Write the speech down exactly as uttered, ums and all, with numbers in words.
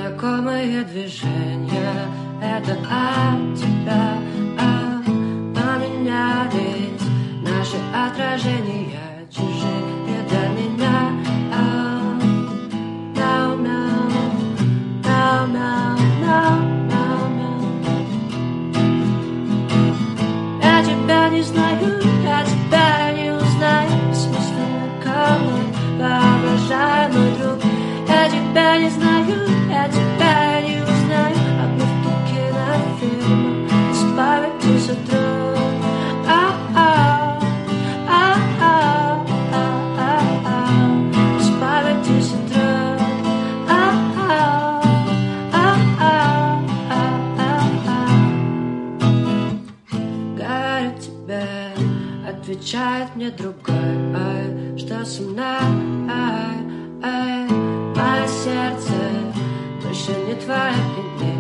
знакомые движения, это от тебя, а поменялись наши отражения, чужие для меня. Мяу, мяу, мяу, мяу, мяу, мяу, мяу. Я тебя не знаю, я тебя не узнаю, смысленно кому воображаемый друг. Я тебя не знаю, я тебя не узнаю, обновки кинофильма, избавитесь от друг. А-а, а-а, а-а, избавитесь от друг. А-а, а-а, а-а. Говорю тебе, отвечает мне другой, ай, что со мной, ай, ай. Мое сердце больше не твое, и